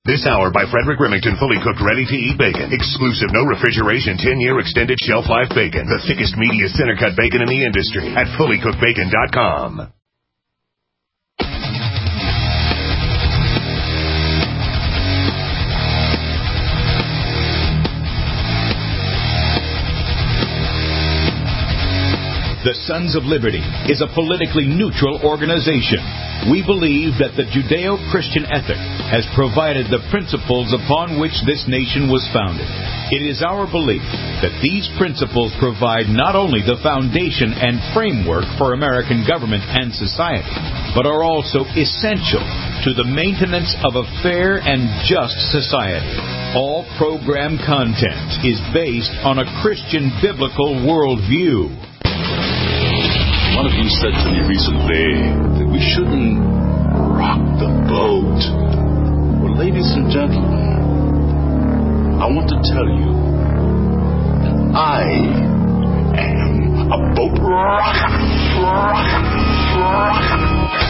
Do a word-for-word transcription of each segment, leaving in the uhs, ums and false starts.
This hour by Frederick Remington, fully cooked, ready-to-eat bacon. Exclusive, no refrigeration, ten-year extended shelf life bacon. The thickest, meatiest, center-cut bacon in the industry at fully cooked bacon dot com. The Sons of Liberty is a politically neutral organization. We believe that the Judeo-Christian ethic has provided the principles upon which this nation was founded. It is our belief that these principles provide not only the foundation and framework for American government and society, but are also essential to the maintenance of a fair and just society. All program content is based on a Christian biblical worldview. One of you said to me recently that we shouldn't rock the boat. Well, ladies and gentlemen, I want to tell you that I am a boat rocker. Rocker. Rocker.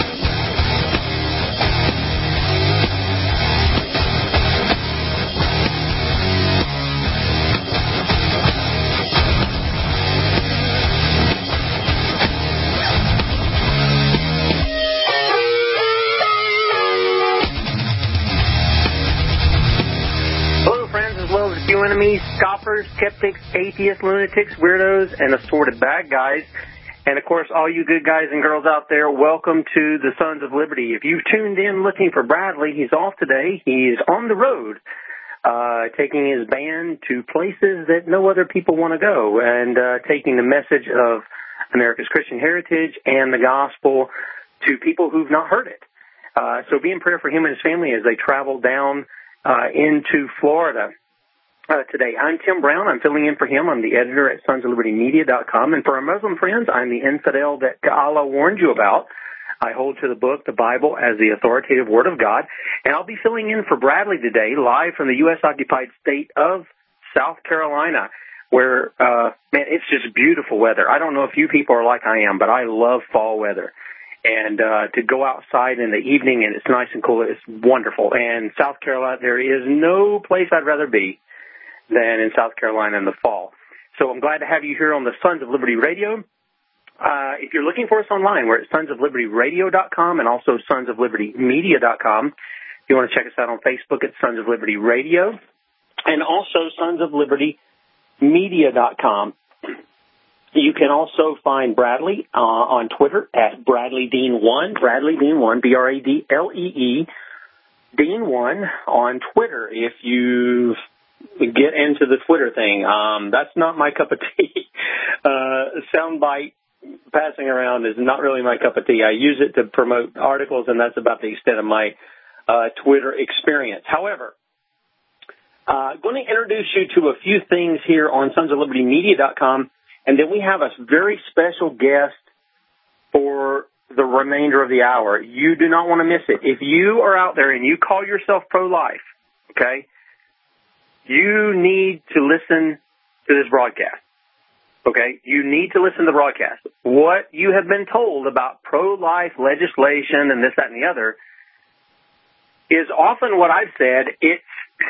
Enemies, scoffers, skeptics, atheists, lunatics, weirdos, and assorted bad guys. And, of course, all you good guys and girls out there, welcome to the Sons of Liberty. If you've tuned in looking for Bradley, he's off today. He's on the road, uh, taking his band to places that no other people want to go and uh, taking the message of America's Christian heritage and the gospel to people who've not heard it. Uh, so be in prayer for him and his family as they travel down uh, into Florida. Uh, today. I'm Tim Brown. I'm filling in for him. I'm the editor at sons of liberty media dot com. And for our Muslim friends, I'm the infidel that Allah warned you about. I hold to the book, the Bible, as the authoritative Word of God. And I'll be filling in for Bradley today, live from the U S-occupied state of South Carolina, where, uh, man, it's just beautiful weather. I don't know if you people are like I am, but I love fall weather. And uh, to go outside in the evening and it's nice and cool, it's wonderful. And South Carolina, there is no place I'd rather be than in South Carolina in the fall. So I'm glad to have you here on the Sons of Liberty Radio. Uh, if you're looking for us online, we're at sons of liberty radio dot com and also sons of liberty media dot com. If you want to check us out on Facebook at Sons of Liberty Radio and also sons of liberty media dot com. You can also find Bradley uh, on Twitter at Bradley Dean one, Bradley Dean one, B R A D L E E, Dean one on Twitter. If you've get into the Twitter thing. Um, that's not my cup of tea. Uh, soundbite passing around is not really my cup of tea. I use it to promote articles, and that's about the extent of my uh, Twitter experience. However, I'm uh, going to introduce you to a few things here on sons of liberty media dot com, and then we have a very special guest for the remainder of the hour. You do not want to miss it. If you are out there and you call yourself pro-life, okay, you need to listen to this broadcast, okay? You need to listen to the broadcast. What you have been told about pro-life legislation and this, that, and the other is often what I've said. It's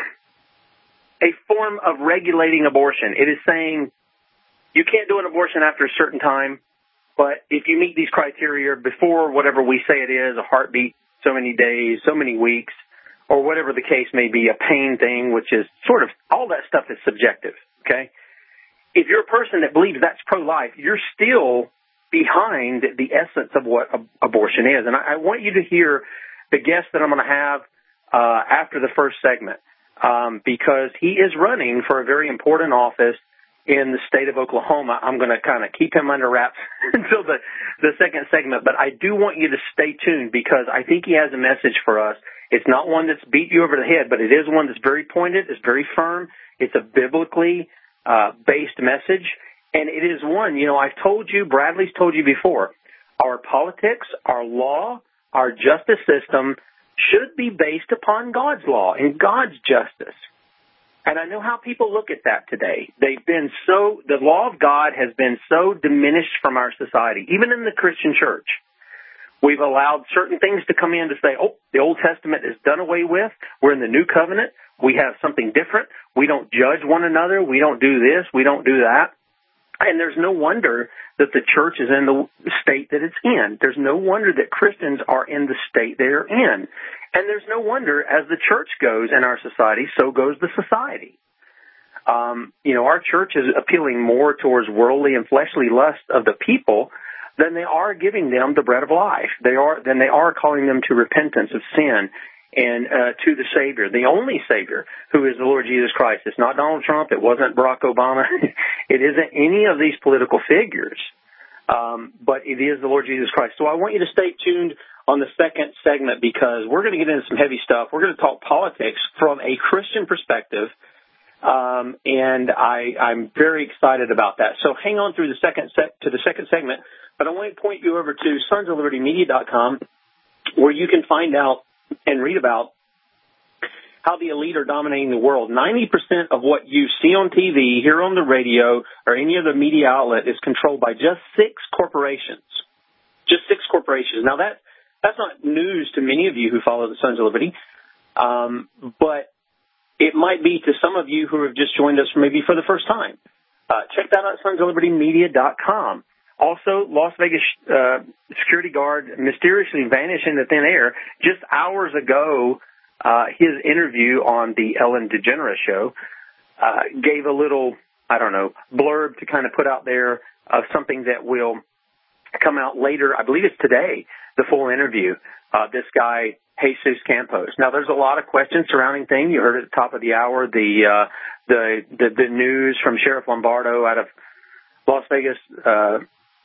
a form of regulating abortion. It is saying you can't do an abortion after a certain time, but if you meet these criteria before whatever we say it is, a heartbeat, so many days, so many weeks, or whatever the case may be, a pain thing, which is sort of, all that stuff is subjective, okay? If you're a person that believes that's pro-life, you're still behind the essence of what ab- abortion is. And I, I want you to hear the guest that I'm going to have uh, after the first segment, um, because he is running for a very important office in the state of Oklahoma. I'm going to kind of keep him under wraps until the, the second segment, but I do want you to stay tuned because I think he has a message for us. It's not one that's beat you over the head, but it is one that's very pointed, it's very firm, it's a biblically uh, based message, and it is one, you know, I've told you, Bradley's told you before, our politics, our law, our justice system should be based upon God's law and God's justice. And I know how people look at that today. They've been so, the law of God has been so diminished from our society, even in the Christian church. We've allowed certain things to come in to say, oh, the Old Testament is done away with. We're in the New Covenant. We have something different. We don't judge one another. We don't do this. We don't do that. And there's no wonder that the church is in the state that it's in. There's no wonder that Christians are in the state they're in. And there's no wonder as the church goes in our society, so goes the society. Um, you know, our church is appealing more towards worldly and fleshly lust of the people than they are giving them the bread of life. They are, than they are calling them to repentance of sin and uh, to the Savior, the only Savior, who is the Lord Jesus Christ. It's not Donald Trump. It wasn't Barack Obama. It isn't any of these political figures, um, but it is the Lord Jesus Christ. So I want you to stay tuned on the second segment because we're going to get into some heavy stuff. We're going to talk politics from a Christian perspective, um, and I, I'm very excited about that. So hang on through the second se- to the second segment, but I want to point you over to sons of liberty media dot com where you can find out and read about how the elite are dominating the world. ninety percent of what you see on T V, hear on the radio, or any other media outlet is controlled by just six corporations. Just six corporations. Now, that that's not news to many of you who follow the Sons of Liberty, um, but it might be to some of you who have just joined us maybe for the first time. Uh, check that out at sons of liberty media dot com. Also, Las Vegas uh, security guard mysteriously vanished into thin air. Just hours ago, uh, his interview on the Ellen DeGeneres show uh, gave a little, I don't know, blurb to kind of put out there of something that will come out later. I believe it's today, the full interview. Uh, this guy, Jesus Campos. Now, there's a lot of questions surrounding things. You heard at the top of the hour the uh, the, the the news from Sheriff Lombardo out of Las Vegas. Uh,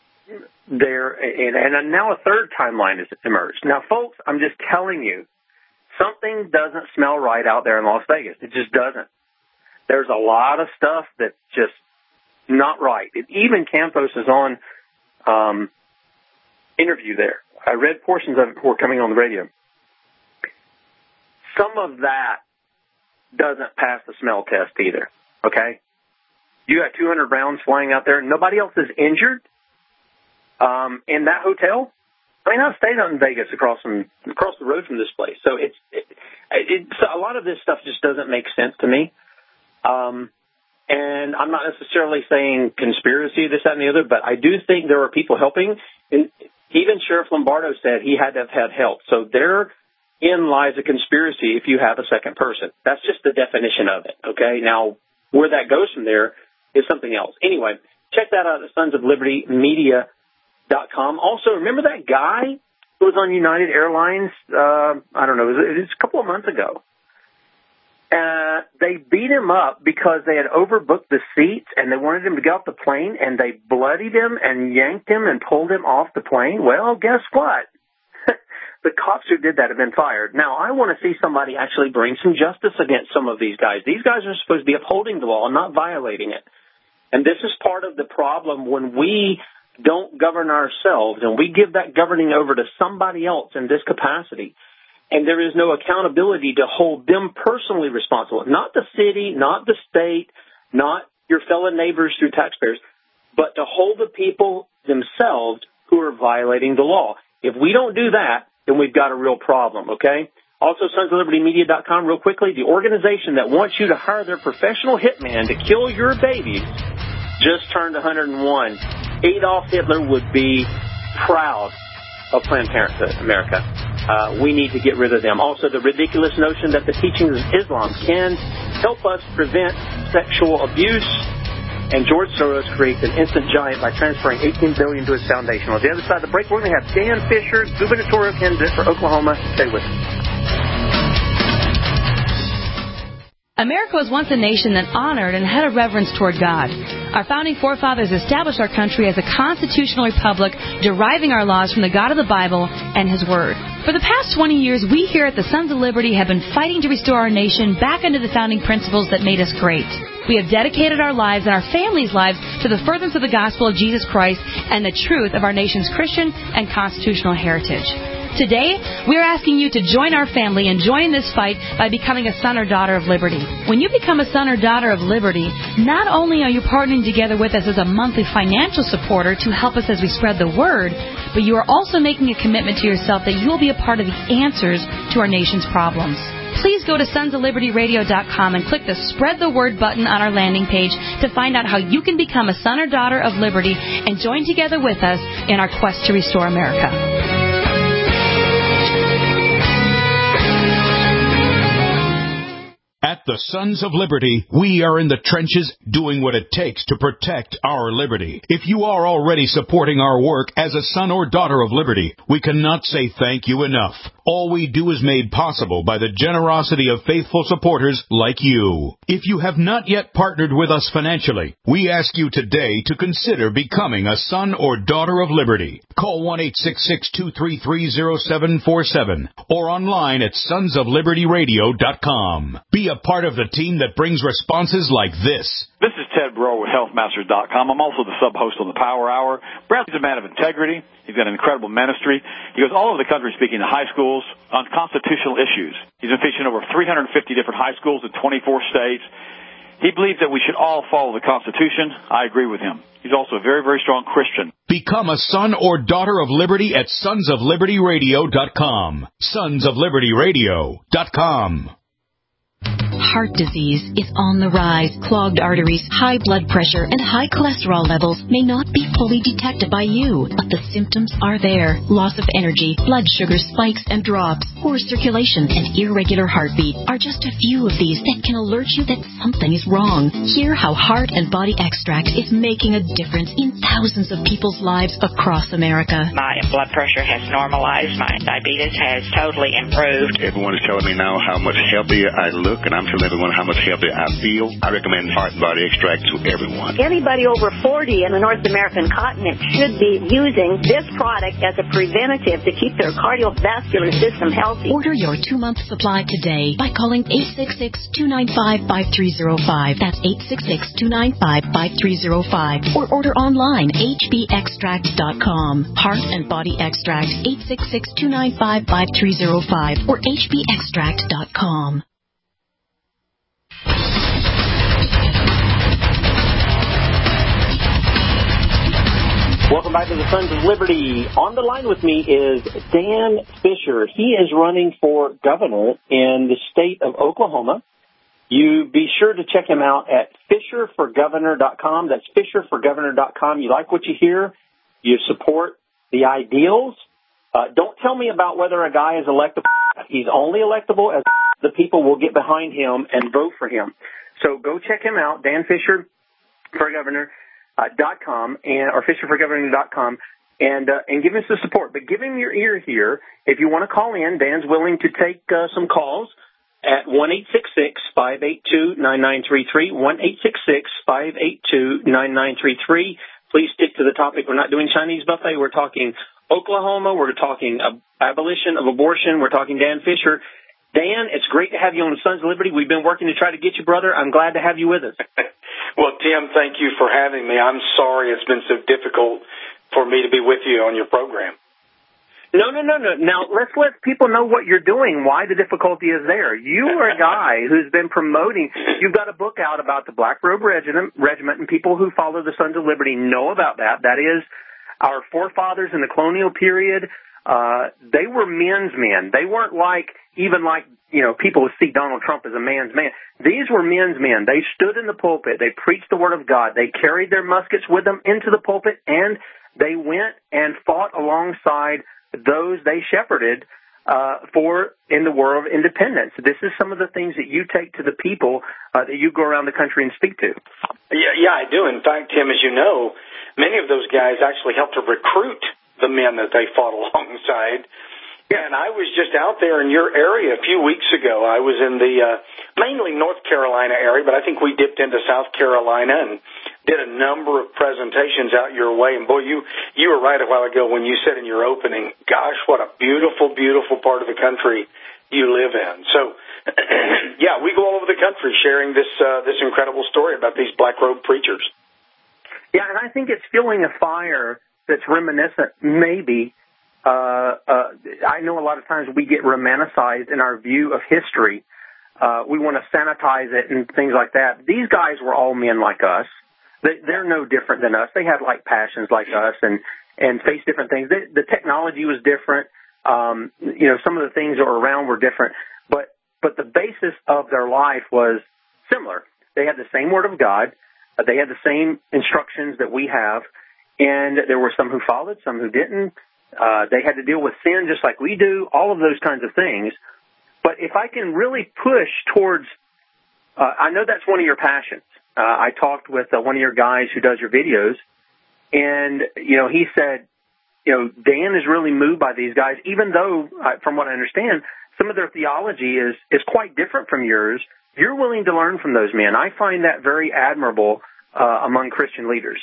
there and, and now a third timeline has emerged. Now, folks, I'm just telling you, something doesn't smell right out there in Las Vegas. It just doesn't. There's a lot of stuff that's just not right. It, even Campos is on um, interview there. I read portions of it before coming on the radio. Some of that doesn't pass the smell test either, okay? You got two hundred rounds flying out there. Nobody else is injured. Um, in that hotel, I mean, I've stayed out in Vegas across from across the road from this place, so it's it, it, so a lot of this stuff just doesn't make sense to me. Um, and I'm not necessarily saying conspiracy, this, that, and the other, but I do think there are people helping. And even Sheriff Lombardo said he had to have had help. So therein lies a conspiracy if you have a second person. That's just the definition of it. Okay, now where that goes from there is something else. Anyway, check that out at Sons of Liberty Media. Dot com. Also, remember that guy who was on United Airlines, uh, I don't know, it was, it was a couple of months ago. Uh, they beat him up because they had overbooked the seats and they wanted him to get off the plane, and they bloodied him and yanked him and pulled him off the plane. Well, guess what? The cops who did that have been fired. Now, I want to see somebody actually bring some justice against some of these guys. These guys are supposed to be upholding the law, not violating it. And this is part of the problem when we don't govern ourselves, and we give that governing over to somebody else in this capacity, and there is no accountability to hold them personally responsible, not the city, not the state, not your fellow neighbors through taxpayers, but to hold the people themselves who are violating the law. If we don't do that, then we've got a real problem, okay? Also, sons of liberty media dot com, real quickly, the organization that wants you to hire their professional hitman to kill your babies just turned one hundred one. Adolf Hitler would be proud of Planned Parenthood, America. Uh, we need to get rid of them. Also, the ridiculous notion that the teachings of Islam can help us prevent sexual abuse. And George Soros creates an instant giant by transferring eighteen billion dollars to his foundation. On the other side of the break, we're going to have Dan Fisher, gubernatorial candidate for Oklahoma. Stay with us. America was once a nation that honored and had a reverence toward God. Our founding forefathers established our country as a constitutional republic, deriving our laws from the God of the Bible and His Word. For the past twenty years, we here at the Sons of Liberty have been fighting to restore our nation back into the founding principles that made us great. We have dedicated our lives and our families' lives to the furtherance of the gospel of Jesus Christ and the truth of our nation's Christian and constitutional heritage. Today, we are asking you to join our family and join this fight by becoming a son or daughter of liberty. When you become a son or daughter of liberty, not only are you partnering together with us as a monthly financial supporter to help us as we spread the word, but you are also making a commitment to yourself that you will be a part of the answers to our nation's problems. Please go to sons of liberty radio dot com and click the Spread the Word button on our landing page to find out how you can become a son or daughter of liberty and join together with us in our quest to restore America. At the Sons of Liberty, we are in the trenches doing what it takes to protect our liberty. If you are already supporting our work as a son or daughter of liberty, we cannot say thank you enough. All we do is made possible by the generosity of faithful supporters like you. If you have not yet partnered with us financially, we ask you today to consider becoming a son or daughter of liberty. Call one eight six six, two three three, zero seven four seven or online at sons of liberty radio dot com. Be a part of the team that brings responses like this. This is Ted Brewer with health masters dot com. I'm also the sub-host on the Power Hour. Bradley's a man of integrity. He's got an incredible ministry. He goes all over the country speaking to high schools on constitutional issues. He's been featured in over three hundred fifty different high schools in twenty-four states. He believes that we should all follow the Constitution. I agree with him. He's also a very, very strong Christian. Become a son or daughter of liberty at sons of liberty radio dot com. sons of liberty radio dot com. Heart disease is on the rise. Clogged arteries, high blood pressure, and high cholesterol levels may not be fully detected by you, but the symptoms are there. Loss of energy, blood sugar spikes and drops, poor circulation, and irregular heartbeat are just a few of these that can alert you that something is wrong. Hear how Heart and Body Extract is making a difference in thousands of people's lives across America. My blood pressure has normalized. My diabetes has totally improved. Everyone is telling me now how much healthier I look, and I'm telling everyone how much healthier I feel. I recommend Heart and Body Extract to everyone. Anybody over forty in the North American continent should be using this product as a preventative to keep their cardiovascular system healthy. Order your two-month supply today by calling eight six six, two nine five, five three zero five. That's eight six six, two nine five, five three zero five. Or order online, h b extract dot com. Heart and Body Extract, eight six six, two nine five, five three zero five or h b extract dot com. Welcome back to the Sons of Liberty. On the line with me is Dan Fisher. He is running for governor in the state of Oklahoma. You be sure to check him out at fisher for governor dot com. That's fisher for governor dot com. You like what you hear. You support the ideals. Uh, don't tell me about whether a guy is electable. He's only electable as the people will get behind him and vote for him. So go check him out, Dan Fisher for governor. Uh, dot com and or fisher for governor dot com and uh, and give us the support. But give him your ear here. If you want to call in, Dan's willing to take uh, some calls at one eight six six, five eight two, nine nine three three, one eight six six, five eight two, nine nine three three. Please stick to the topic. We're not doing Chinese buffet. We're talking Oklahoma. We're talking uh, abolition of abortion. We're talking Dan Fisher. Dan, it's great to have you on the Sons of Liberty. We've been working to try to get you, brother. I'm glad to have you with us. Well, Tim, thank you for having me. I'm sorry it's been so difficult for me to be with you on your program. No, no, no, no. Now, let's let people know what you're doing, why the difficulty is there. You are a guy who's been promoting. You've got a book out about the Black Robe Regiment, regiment, and people who follow the Sons of Liberty know about that. That is our forefathers in the colonial period. Uh, they were men's men. They weren't like, even like, you know, people who see Donald Trump as a man's man. These were men's men. They stood in the pulpit. They preached the word of God. They carried their muskets with them into the pulpit, and they went and fought alongside those they shepherded uh, for in the war of independence. This is some of the things that you take to the people uh, that you go around the country and speak to. Yeah, yeah, I do. In fact, Tim, as you know, many of those guys actually helped to recruit the men that they fought alongside. And I was just out there in your area a few weeks ago. I was in the uh, mainly North Carolina area, but I think we dipped into South Carolina and did a number of presentations out your way. And, boy, you, you were right a while ago when you said in your opening, gosh, what a beautiful, beautiful part of the country you live in. So, yeah, we go all over the country sharing this uh, this incredible story about these black robe preachers. Yeah, and I think it's fueling a fire that's reminiscent, maybe. Uh, uh, I know a lot of times we get romanticized in our view of history. Uh, we want to sanitize it and things like that. These guys were all men like us. They, they're no different than us. They had like passions like us, and and face different things. The, the technology was different. Um, you know, some of the things that were around were different, but but the basis of their life was similar. They had the same Word of God. Uh, they had the same instructions that we have, and there were some who followed, some who didn't. Uh, they had to deal with sin just like we do, all of those kinds of things. But if I can really push towards, uh, I know that's one of your passions. Uh, I talked with uh, one of your guys who does your videos, and, you know, he said, you know, Dan is really moved by these guys, even though, uh, from what I understand, some of their theology is, is quite different from yours. You're willing to learn from those men. I find that very admirable uh, among Christian leaders.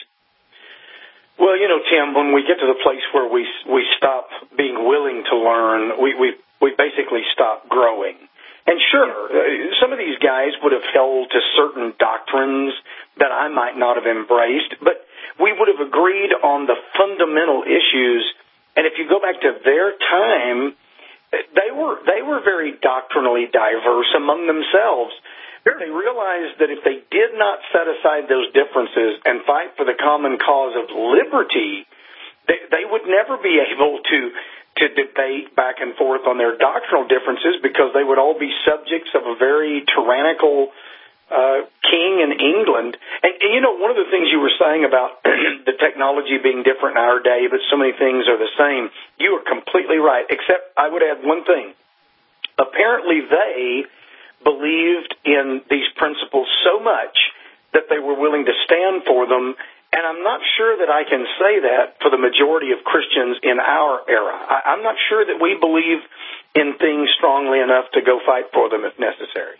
Well, you know, Tim, when we get to the place where we we stop being willing to learn, we we, we basically stop growing. And sure, uh, some of these guys would have held to certain doctrines that I might not have embraced, but we would have agreed on the fundamental issues. And if you go back to their time, they were they were very doctrinally diverse among themselves. They realized that if they did not set aside those differences and fight for the common cause of liberty, they, they would never be able to to debate back and forth on their doctrinal differences, because they would all be subjects of a very tyrannical uh, king in England. And, and, you know, one of the things you were saying about the technology being different in our day, but so many things are the same, you are completely right, except I would add one thing. Apparently they believed in these principles so much that they were willing to stand for them. And I'm not sure that I can say that for the majority of Christians in our era. I, I'm not sure that we believe in things strongly enough to go fight for them if necessary.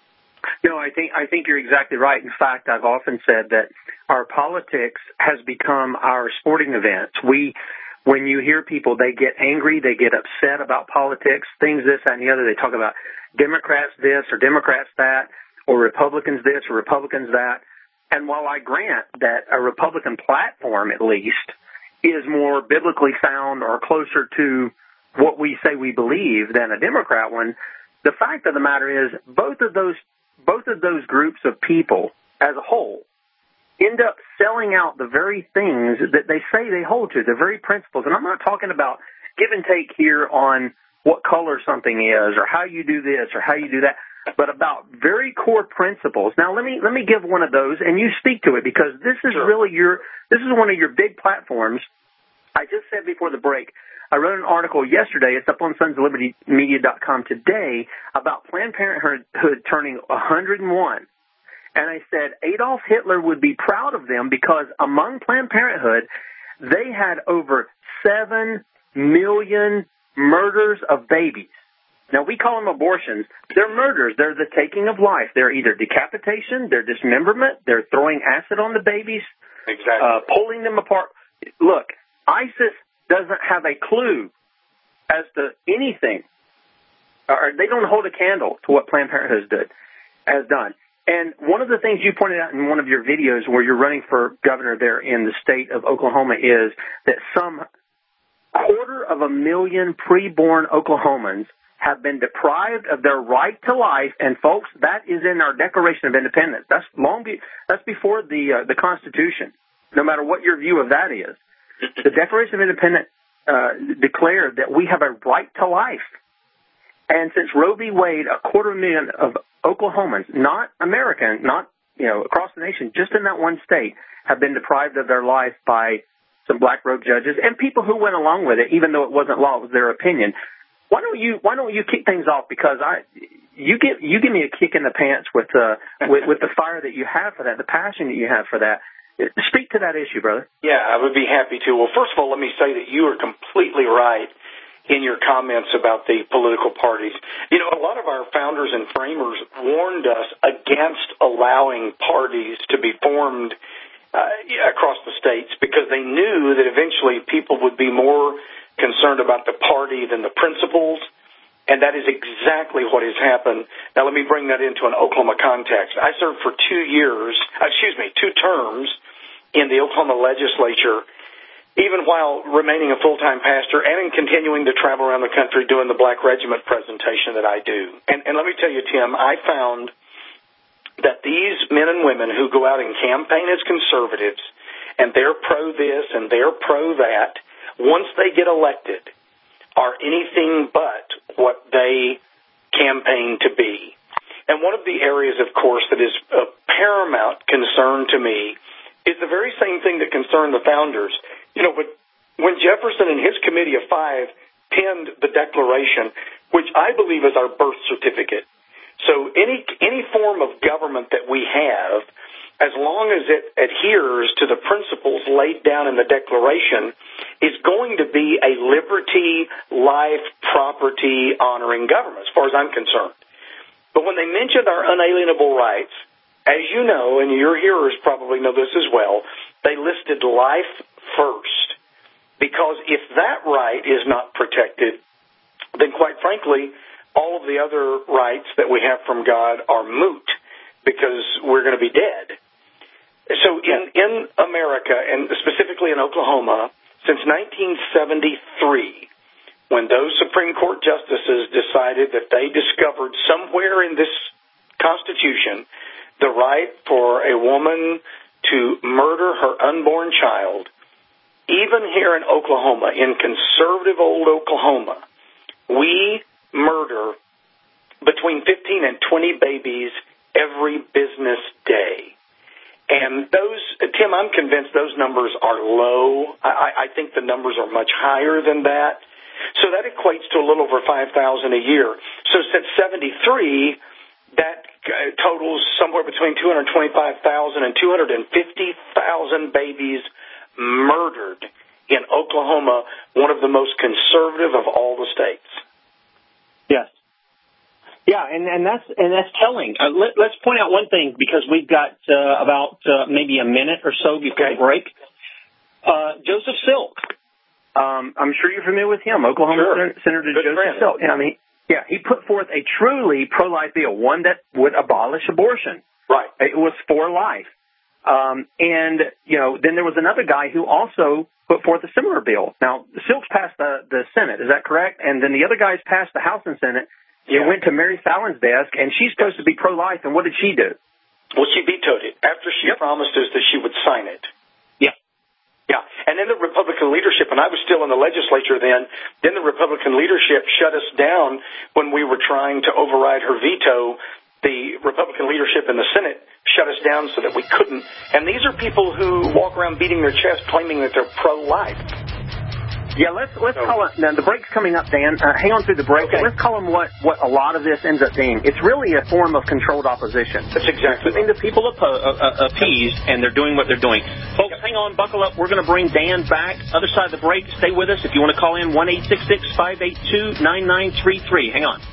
No, I think I think you're exactly right. In fact, I've often said that our politics has become our sporting events. We, when you hear people, they get angry, they get upset about politics, things this, that, and the other. They talk about Democrats this or Democrats that, or Republicans this or Republicans that. And while I grant that a Republican platform, at least, is more biblically sound or closer to what we say we believe than a Democrat one, the fact of the matter is both of those both of those groups of people as a whole end up selling out the very things that they say they hold to, the very principles. And I'm not talking about give and take here on what color something is or how you do this or how you do that, but about very core principles. Now, let me let me give one of those, and you speak to it, because this is Sure. really your this is one of your big platforms. I just said before the break, I wrote an article yesterday. It's up on sons of liberty media dot com today about Planned Parenthood turning one hundred and one. And I said Adolf Hitler would be proud of them, because among Planned Parenthood, they had over seven million murders of babies. Now, we call them abortions. They're murders. They're the taking of life. They're either decapitation, they're dismemberment, they're throwing acid on the babies, exactly. uh, pulling them apart. Look, ISIS doesn't have a clue as to anything, or they don't hold a candle to what Planned Parenthood did, has done. And one of the things you pointed out in one of your videos where you're running for governor there in the state of Oklahoma is that some quarter of a million preborn Oklahomans have been deprived of their right to life, and folks, that is in our Declaration of Independence. That's long. Be, that's before the uh, the Constitution. No matter what your view of that is, the Declaration of Independence uh, declared that we have a right to life. And since Roe v. Wade, a quarter million of Oklahomans, not American, not you know across the nation, just in that one state, have been deprived of their life by some black robe judges and people who went along with it, even though it wasn't law, it was their opinion. Why don't you Why don't you kick things off? Because I, you give you give me a kick in the pants with uh with, with the fire that you have for that, the passion that you have for that. Speak to that issue, brother. Yeah, I would be happy to. Well, first of all, let me say that you are completely right in your comments about the political parties. You know, a lot of our founders and framers warned us against allowing parties to be formed uh, across the states, because they knew that eventually people would be more concerned about the party than the principles, and that is exactly what has happened. Now, let me bring that into an Oklahoma context. I served for two years, excuse me, two terms in the Oklahoma legislature, even while remaining a full-time pastor and in continuing to travel around the country doing the Black Regiment presentation that I do. And, and let me tell you, Tim, I found that these men and women who go out and campaign as conservatives, and they're pro this and they're pro that, once they get elected, are anything but what they campaign to be. And one of the areas, of course, that is of paramount concern to me is the very same thing that concerned the founders. You know, but when Jefferson and his committee of five penned the Declaration, which I believe is our birth certificate, so any any form of government that we have, as long as it adheres to the principles laid down in the Declaration, is going to be a liberty, life, property honoring government, as far as I'm concerned. But when they mentioned our unalienable rights, as you know, and your hearers probably know this as well, they listed life first. Because if that right is not protected, then quite frankly, all of the other rights that we have from God are moot because we're going to be dead. So in, in America, and specifically in Oklahoma, since nineteen seventy-three, when those Supreme Court justices decided that they discovered somewhere in this Constitution the right for a woman to murder her unborn child, even here in Oklahoma, in conservative old Oklahoma, we murder between fifteen and twenty babies every business day. And those, Tim, I'm convinced those numbers are low. I, I think the numbers are much higher than that. So that equates to a little over five thousand a year. So since seventy-three, that totals somewhere between two hundred twenty-five thousand and two hundred fifty thousand babies murdered in Oklahoma, one of the most conservative of all the states. Yes. Yeah, and, and that's and that's telling. Uh, let, let's point out one thing, because we've got uh, about uh, maybe a minute or so before okay. the break. Uh, Joseph Silk. Um, I'm sure you're familiar with him, Oklahoma sure. Sen- Senator Good Joseph friend. Silk. I mean, yeah, he put forth a truly pro-life bill, one that would abolish abortion. Right. It was for life. Um, and, you know, then there was another guy who also put forth a similar bill. Now, Silk's passed the, the Senate, is that correct? And then the other guys passed the House and Senate. Yeah. It went to Mary Fallon's desk, and she's supposed to be pro-life, and what did she do? Well, she vetoed it after she yep. promised us that she would sign it. Yeah. Yeah, and then the Republican leadership, and I was still in the legislature then, then the Republican leadership shut us down when we were trying to override her veto. The Republican leadership in the Senate shut us down so that we couldn't. And these are people who walk around beating their chest claiming that they're pro-life. Yeah, let's let's so, call it. Now the break's coming up, Dan. Uh, hang on through the break. Okay. Let's call them what what a lot of this ends up being. It's really a form of controlled opposition. That's exactly right. The people appo- uh, appeased, and they're doing what they're doing. Folks, hang on, buckle up. We're going to bring Dan back. Other side of the break. Stay with us. If you want to call in, one eight six six, five eight two, nine nine three three. Hang on.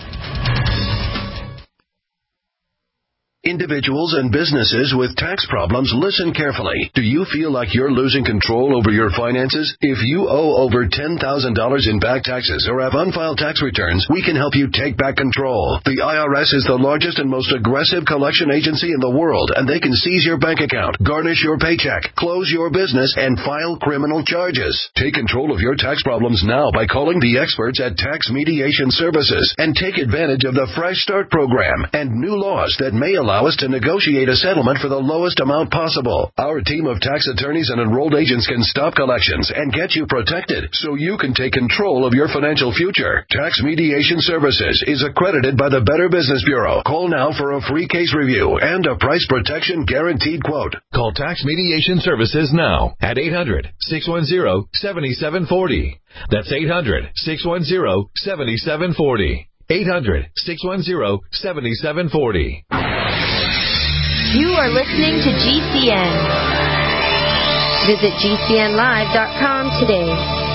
Individuals and businesses with tax problems, listen carefully. Do you feel like you're losing control over your finances? If you owe over ten thousand dollars in back taxes or have unfiled tax returns, we can help you take back control. The I R S is the largest and most aggressive collection agency in the world, and they can seize your bank account, garnish your paycheck, close your business, and file criminal charges. Take control of your tax problems now by calling the experts at Tax Mediation Services and take advantage of the Fresh Start program and new laws that may allow us to negotiate a settlement for the lowest amount possible. Our team of tax attorneys and enrolled agents can stop collections and get you protected so you can take control of your financial future. Tax Mediation Services is accredited by the Better Business Bureau. Call now for a free case review and a price protection guaranteed quote. Call Tax Mediation Services now at eight hundred, six one zero, seven seven four zero. That's eight hundred, six one zero, seven seven four zero. eight hundred, six one zero, seven seven four zero. You are listening to G C N. Visit G C N live dot com today.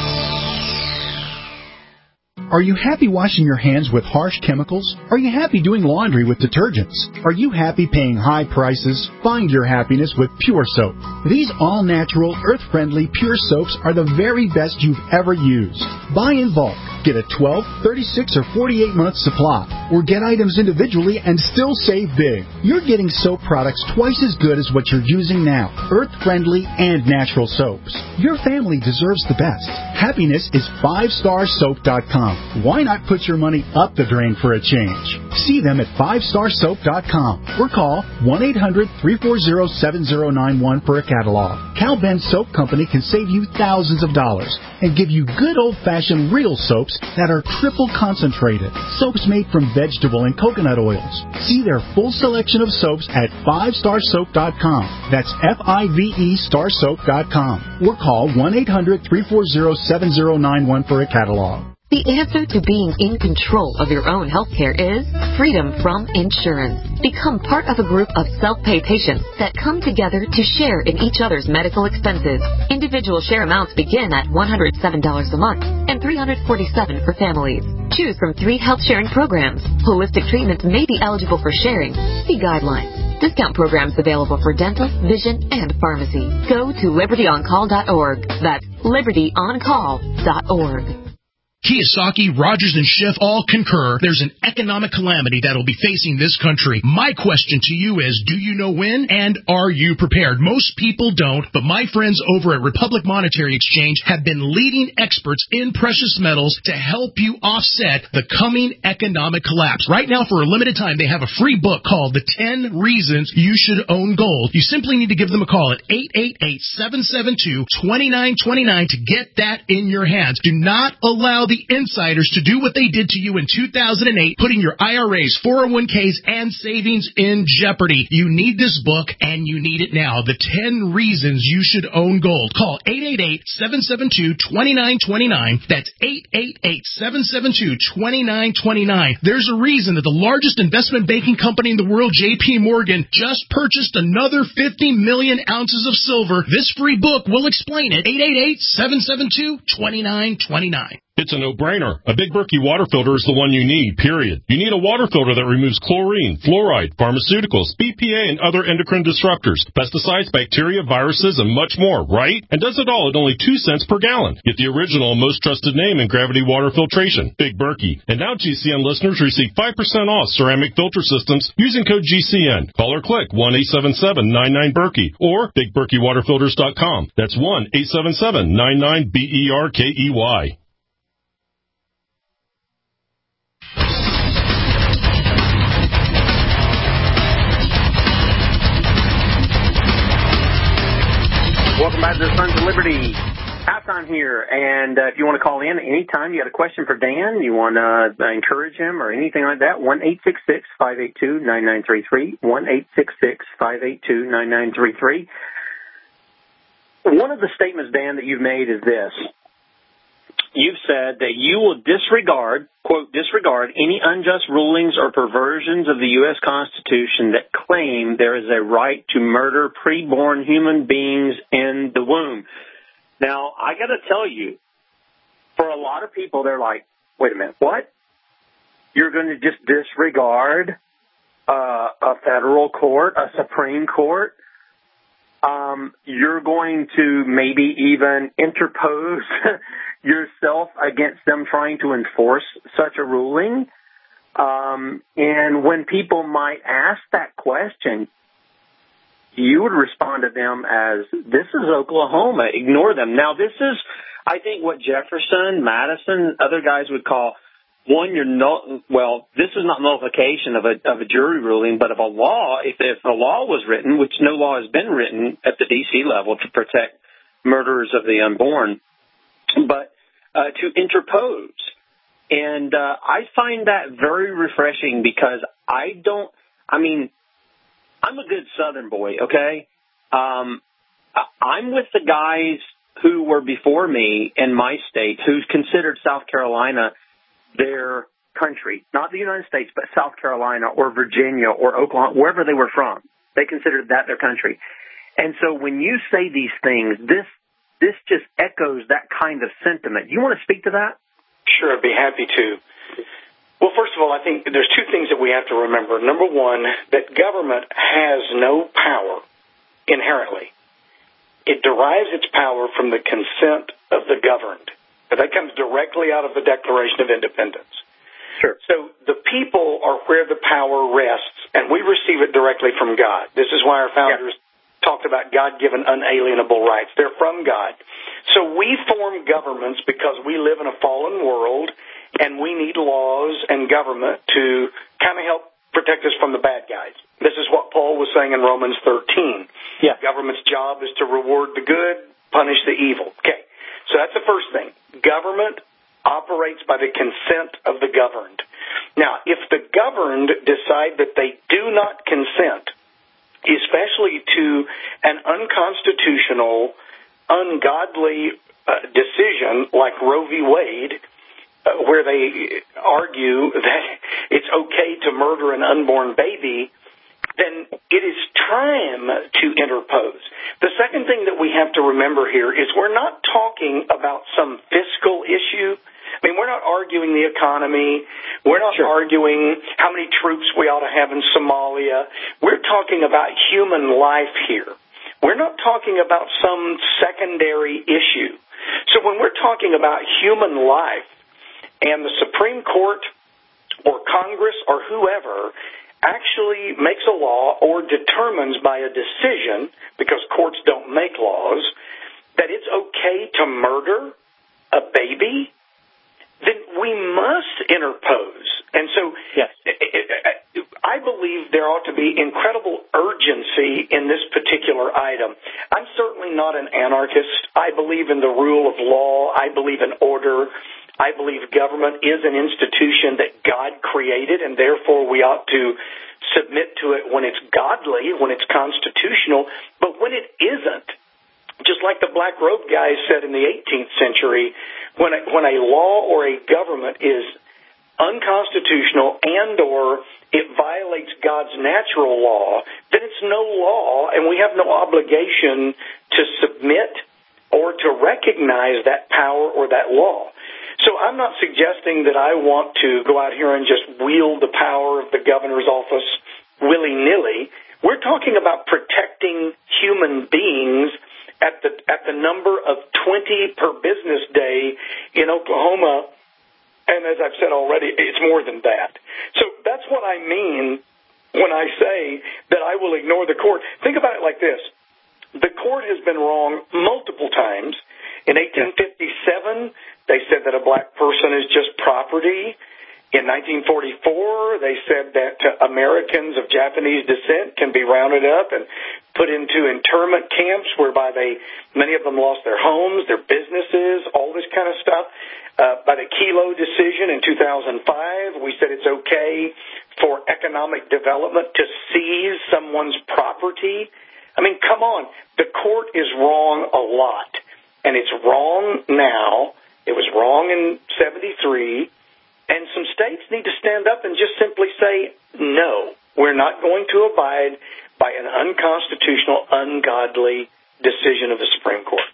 Are you happy washing your hands with harsh chemicals? Are you happy doing laundry with detergents? Are you happy paying high prices? Find your happiness with Pure Soap. These all-natural, earth-friendly Pure Soaps are the very best you've ever used. Buy in bulk. Get a twelve, thirty-six, or forty-eight month supply, or get items individually and still save big. You're getting soap products twice as good as what you're using now. Earth-friendly and natural soaps. Your family deserves the best. Happiness is five star soap dot com. Why not put your money up the drain for a change? See them at five star soap dot com or call one eight hundred three four zero seven zero nine one for a catalog. Cal Ben Soap Company can save you thousands of dollars and give you good old-fashioned real soaps that are triple concentrated. Soaps made from vegetable and coconut oils. See their full selection of soaps at five star soap dot com. That's F I V E star soap dot com. Or call one eight hundred three four zero seven zero nine one for a catalog. The answer to being in control of your own health care is freedom from insurance. Become part of a group of self-pay patients that come together to share in each other's medical expenses. Individual share amounts begin at one hundred seven dollars a month and three hundred forty-seven dollars for families. Choose from three health sharing programs. Holistic treatments may be eligible for sharing. See guidelines. Discount programs available for dental, vision, and pharmacy. Go to liberty on call dot org. That's liberty on call dot org. Kiyosaki, Rogers, and Schiff all concur there's an economic calamity that will be facing this country. My question to you is, do you know when, and are you prepared? Most people don't, but my friends over at Republic Monetary Exchange have been leading experts in precious metals to help you offset the coming economic collapse. Right now, for a limited time, they have a free book called The ten Reasons You Should Own Gold. You simply need to give them a call at eight eight eight, seven seven two, two nine two nine to get that in your hands. Do not allow the insiders to do what they did to you in two thousand eight, putting your I R As, four oh one k's, and savings in jeopardy. You need this book, and you need it now. The ten Reasons You Should Own Gold. Call eight eight eight, seven seven two, two nine two nine. That's eight eight eight, seven seven two, two nine two nine. There's a reason that the largest investment banking company in the world, J P Morgan, just purchased another fifty million ounces of silver. This free book will explain it. eight eight eight, seven seven two, two nine two nine. It's a no-brainer. A Big Berkey water filter is the one you need, period. You need a water filter that removes chlorine, fluoride, pharmaceuticals, B P A, and other endocrine disruptors, pesticides, bacteria, viruses, and much more, right? And does it all at only two cents per gallon. Get the original and most trusted name in gravity water filtration, Big Berkey. And now G C N listeners receive five percent off ceramic filter systems using code G C N. Call or click one eight seven seven, nine nine, Berkey or big berkey water filters dot com. That's one eight seven seven, nine nine, B E R K E Y. Welcome back to the Sons of Liberty. Halftime here, and uh, if you want to call in anytime, you got a question for Dan, you want to uh, encourage him or anything like that, one eight six six, five eight two, nine nine three three, one eight six six, five eight two, nine nine three three. One of the statements, Dan, that you've made is this. You've said that you will disregard, quote, disregard any unjust rulings or perversions of the U S Constitution that claim there is a right to murder preborn human beings in the womb. Now, I got to tell you, for a lot of people, they're like, wait a minute, what? You're going to just disregard uh, a federal court, a Supreme Court? Um, you're going to maybe even interpose yourself against them trying to enforce such a ruling? Um, and when people might ask that question, you would respond to them as, this is Oklahoma, ignore them. Now, this is, I think, what Jefferson, Madison, other guys would call, one, you're no, well, this is not nullification of a, of a jury ruling, but of a law. If, if a law was written, which no law has been written at the D C level to protect murderers of the unborn, but uh, to interpose. And uh, I find that very refreshing because I don't, I mean, I'm a good Southern boy, okay? Um, I'm with the guys who were before me in my state who considered South Carolina their country, not the United States, but South Carolina or Virginia or Oklahoma, wherever they were from. They considered that their country. And so when you say these things, this this just echoes that kind of sentiment. You want to speak to that? Sure, I'd be happy to. Well, first of all, I think there's two things that we have to remember. Number one, that government has no power inherently. It derives its power from the consent of the governed. That comes directly out of the Declaration of Independence. Sure. So the people are where the power rests, and we receive it directly from God. This is why our founders yeah. talked about God-given unalienable rights. They're from God. So we form governments because we live in a fallen world, and we need laws and government to kind of help protect us from the bad guys. This is what Paul was saying in Romans thirteen. Yeah. Government's job is to reward the good, punish the evil. Okay, so that's the first thing. Government operates by the consent of the governed. Now, if the governed decide that they do not consent, especially to an unconstitutional, ungodly uh, decision like Roe v. Wade, uh, where they argue that it's okay to murder an unborn baby, then it is time to interpose. The second thing that we have to remember here is we're not talking about some fiscal issue. I mean, we're not arguing the economy. We're not sure. arguing how many troops we ought to have in Somalia. We're talking about human life here. We're not talking about some secondary issue. So when we're talking about human life and the Supreme Court or Congress or whoever actually makes a law or determines by a decision, because courts don't make laws, that it's okay to murder a baby, then we must interpose. And so yes. I believe there ought to be incredible urgency in this particular item. I'm certainly not an anarchist. I believe in the rule of law. I believe in order. I believe government is an institution that God created, and therefore we ought to submit to it when it's godly, when it's constitutional. But when it isn't, just like the Black Robe guys said in the eighteenth century, when a, when a law or a government is unconstitutional and or it violates God's natural law, then it's no law, and we have no obligation to submit or to recognize that power or that law. So I'm not suggesting that I want to go out here and just wield the power of the governor's office willy-nilly. We're talking about protecting human beings at the at the number of twenty per business day in Oklahoma, and as I've said already, it's more than that. So that's what I mean when I say that I will ignore the court. Think about it like this. The court has been wrong multiple times. In eighteen fifty-seven, they said that a black person is just property. In nineteen forty-four, they said that uh, Americans of Japanese descent can be rounded up and put into internment camps whereby they, many of them lost their homes, their businesses, all this kind of stuff. Uh, by the Kelo decision in two thousand five, we said it's okay for economic development to seize someone's property. I mean, come on. The court is wrong a lot, and it's wrong now. It was wrong in seventy-three. And some states need to stand up and just simply say, no, we're not going to abide by an unconstitutional, ungodly decision of the Supreme Court.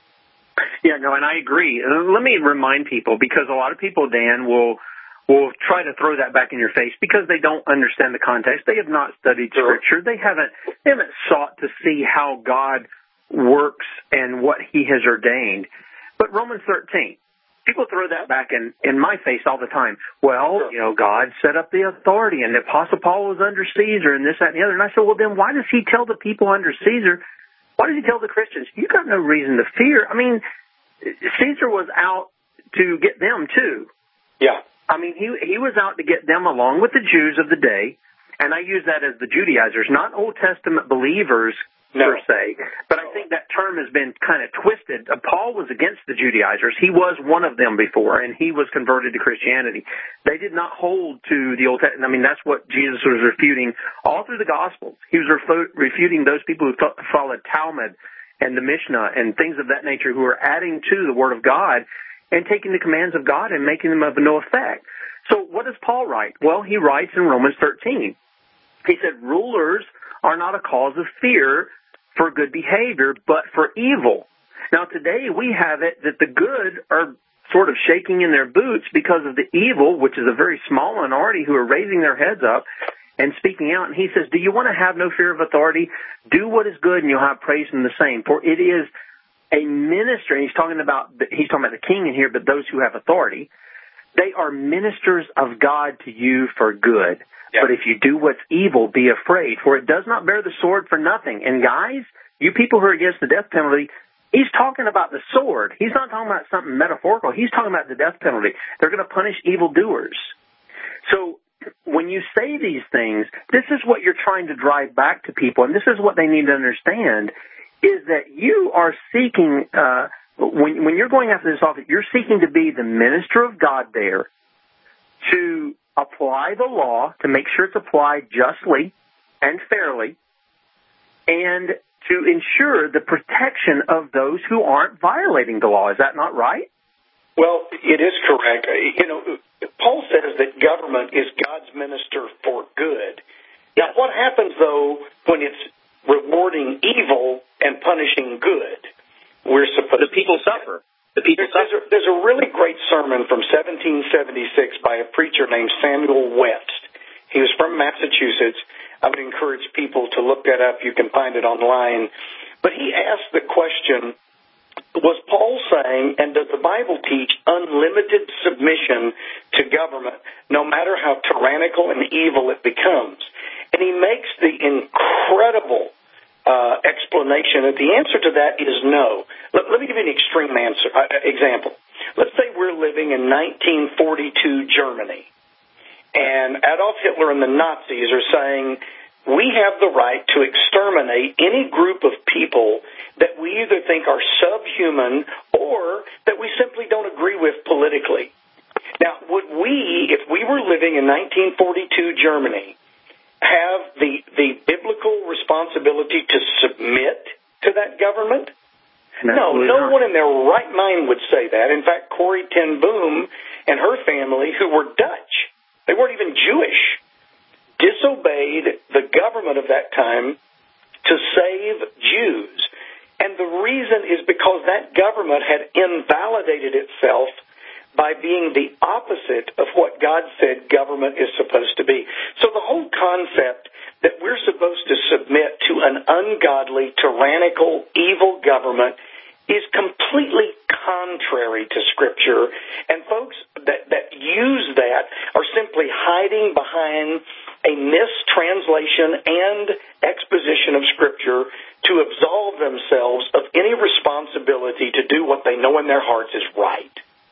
Yeah, no, and I agree. Let me remind people, because a lot of people, Dan, will will try to throw that back in your face because they don't understand the context. They have not studied Scripture. They haven't they haven't sought to see how God works and what He has ordained. But Romans thirteen, people throw that back in, in my face all the time. Well, you know, God set up the authority, and the Apostle Paul was under Caesar, and this, that, and the other. And I said, well, then why does he tell the people under Caesar, why does he tell the Christians, you got no reason to fear? I mean, Caesar was out to get them, too. Yeah. I mean, he he was out to get them along with the Jews of the day, and I use that as the Judaizers, not Old Testament believers, no. per se. But I think that term has been kind of twisted. Uh, Paul was against the Judaizers. He was one of them before, and he was converted to Christianity. They did not hold to the Old Testament. I mean, that's what Jesus was refuting all through the Gospels. He was refu- refuting those people who th- followed Talmud and the Mishnah and things of that nature who are adding to the Word of God and taking the commands of God and making them of no effect. So what does Paul write? Well, he writes in Romans thirteen. He said, rulers are not a cause of fear for good behavior, but for evil. Now, today we have it that the good are sort of shaking in their boots because of the evil, which is a very small minority who are raising their heads up and speaking out. And he says, do you want to have no fear of authority? Do what is good and you'll have praise from the same. For it is a minister, and he's talking about, he's talking about the king in here, but those who have authority. They are ministers of God to you for good. But if you do what's evil, be afraid, for it does not bear the sword for nothing. And guys, you people who are against the death penalty, He's talking about the sword. He's not talking about something metaphorical. He's talking about the death penalty. They're going to punish evildoers. So when you say these things, this is what you're trying to drive back to people, and this is what they need to understand, is that you are seeking, uh, when, when you're going after this office, you're seeking to be the minister of God there, to apply the law, to make sure it's applied justly and fairly, and to ensure the protection of those who aren't violating the law. Is that not right? Well, it is correct. You know, Paul says that government is God's minister for good. Now, what happens, though, when it's rewarding evil and punishing good? We're supposed the people to suffer. The people there's, suffer. There's a, there's a really great sermon from seventeen seventy-six by a preacher named Samuel West. He was from Massachusetts. I would encourage people to look that up. You can find it online. But he asked the question, was Paul saying, and does the Bible teach unlimited submission to government, no matter how tyrannical and evil it becomes? And he makes the incredible uh, explanation that the answer to that is no. Let, let me give you an extreme answer uh, example. Let's say we're living in nineteen forty-two Germany, and Adolf Hitler and the Nazis are saying, we have the right to exterminate any group of people that we either think are subhuman or that we simply don't agree with politically. Now, would we, if we were living in nineteen forty-two Germany, have the, the biblical responsibility to submit to that government? No, no one in their right mind would say that. In fact, Corrie ten Boom and her family, who were Dutch, they weren't even Jewish, disobeyed the government of that time to save Jews. And the reason is because that government had invalidated itself by being the opposite of what God said government is supposed to be. So the whole concept that we're supposed to submit to an ungodly, tyrannical, evil government is completely contrary to Scripture. And folks that, that use that are simply hiding behind a mistranslation and exposition of Scripture to absolve themselves of any responsibility to do what they know in their hearts is right.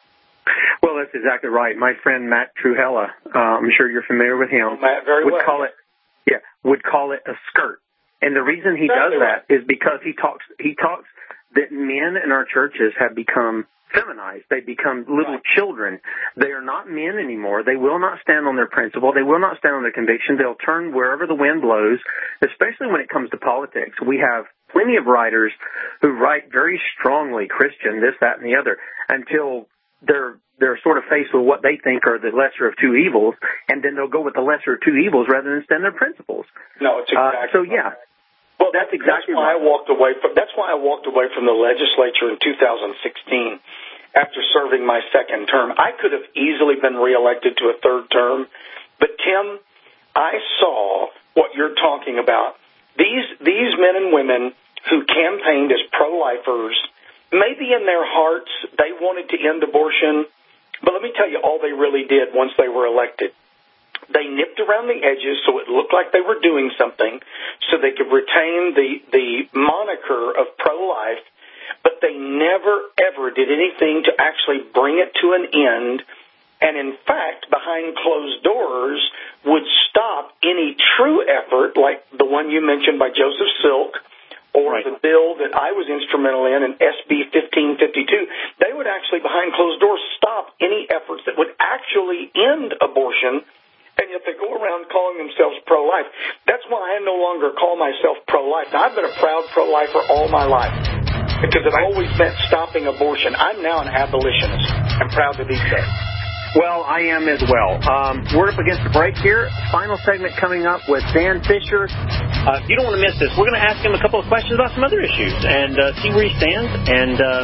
Well, that's exactly right. My friend Matt Truhella, uh, I'm sure you're familiar with him, oh, Matt, very would well. call it, yeah, would call it a skirt. And the reason he exactly does that right. is because he talks he talks that men in our churches have become feminized. They become little right. children. They are not men anymore. They will not stand on their principle. They will not stand on their conviction. They'll turn wherever the wind blows, especially when it comes to politics. We have plenty of writers who write very strongly Christian, this, that, and the other, until they're they're sort of faced with what they think are the lesser of two evils, and then they'll go with the lesser of two evils rather than stand their principles. No, it's exactly uh, so yeah. Right. Well, that's exactly that's why right. I walked away from. That's why I walked away from the legislature in two thousand sixteen after serving my second term. I could have easily been reelected to a third term, but Tim, I saw what you're talking about. These these men and women who campaigned as pro-lifers, maybe in their hearts they wanted to end abortion, but let me tell you all they really did once they were elected. They nipped around the edges so it looked like they were doing something so they could retain the, the moniker of pro-life, but they never, ever did anything to actually bring it to an end, and in fact, behind closed doors, would stop any true effort like the one you mentioned by Joseph Silk or right. the bill that I was instrumental in, in S B fifteen fifty-two. They would actually, behind closed doors, stop any efforts that would actually end abortion, and yet they go around calling themselves pro-life. That's why I no longer call myself pro-life. Now, I've been a proud pro-lifer all my life because it always meant stopping abortion. I'm now an abolitionist. I'm proud to be so. Well, I am as well. Um, we're up against the break here. Final segment coming up with Dan Fisher. Uh, you don't want to miss this. We're going to ask him a couple of questions about some other issues and uh, see where he stands and uh,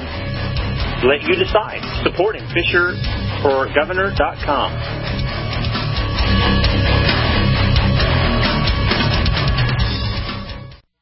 let you decide. Support him. Fisher for Governor dot com.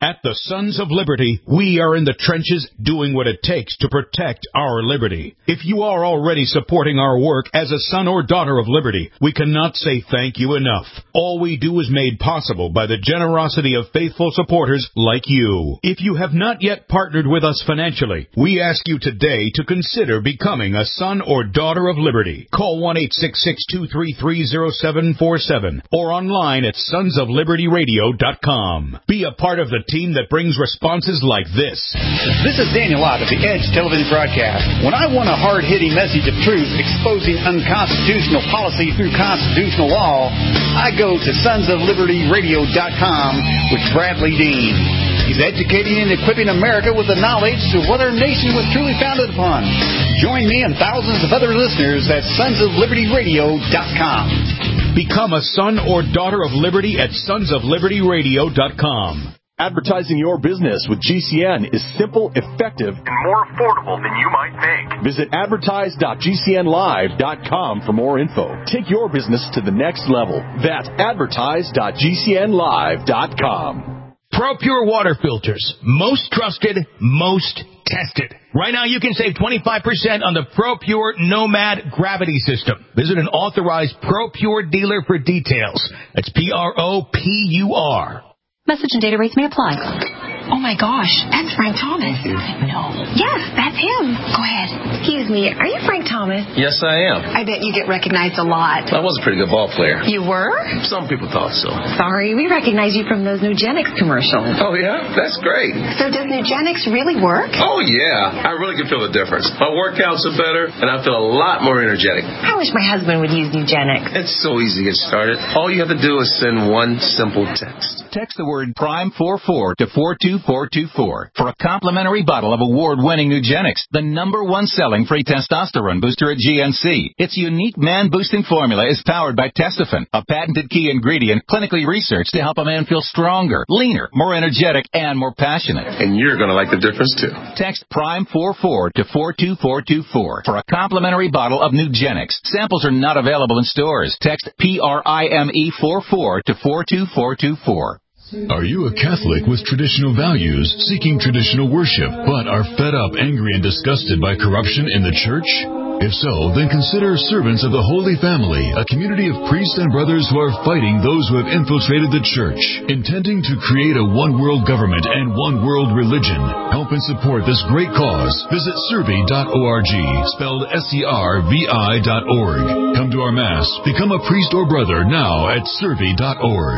At the Sons of Liberty, we are in the trenches doing what it takes to protect our liberty. If you are already supporting our work as a son or daughter of liberty, we cannot say thank you enough. All we do is made possible by the generosity of faithful supporters like you. If you have not yet partnered with us financially, we ask you today to consider becoming a son or daughter of liberty. Call one eight six six, two three three, zero seven four seven or online at sons of liberty radio dot com. Be a part of the team that brings responses like this. This is Daniel Ott of the Edge television broadcast. When I want a hard-hitting message of truth exposing unconstitutional policy through constitutional law, I go to sons of liberty radio dot com with Bradley Dean. He's educating and equipping America with the knowledge of what our nation was truly founded upon. Join me and thousands of other listeners at sons of liberty radio dot com. Become a son or daughter of liberty at sons of liberty radio dot com. Advertising your business with G C N is simple, effective, and more affordable than you might think. Visit advertise dot g c n live dot com for more info. Take your business to the next level. That's advertise dot g c n live dot com. ProPure water filters. Most trusted, most tested. Right now you can save twenty-five percent on the ProPure Nomad Gravity System. Visit an authorized ProPure dealer for details. That's P R O P U R. Message and data rates may apply. Oh my gosh, that's Frank Thomas. No. Yes, that's him. Go ahead. Excuse me, are you Frank Thomas? Yes, I am. I bet you get recognized a lot. I was a pretty good ball player. You were? Some people thought so. Sorry, we recognize you from those Nugenics commercials. Oh, yeah? That's great. So does Nugenics really work? Oh, yeah. I really can feel the difference. My workouts are better, and I feel a lot more energetic. I wish my husband would use Nugenics. It's so easy to get started. All you have to do is send one simple text. Text the word Prime forty-four to four two four two four for a complimentary bottle of award-winning Nugenics, the number one selling free testosterone booster at G N C. Its unique man-boosting formula is powered by Testofen, a patented key ingredient clinically researched to help a man feel stronger, leaner, more energetic, and more passionate. And you're going to like the difference, too. Text Prime forty-four to four two four two four for a complimentary bottle of Nugenics. Samples are not available in stores. Text P R I M E forty-four to four two four two four. Are you a Catholic with traditional values, seeking traditional worship, but are fed up, angry, and disgusted by corruption in the church? If so, then consider Servants of the Holy Family, a community of priests and brothers who are fighting those who have infiltrated the church, intending to create a one-world government and one-world religion. Help and support this great cause. Visit servi dot org, spelled S E R V I dot org. Come to our Mass. Become a priest or brother now at servi dot org.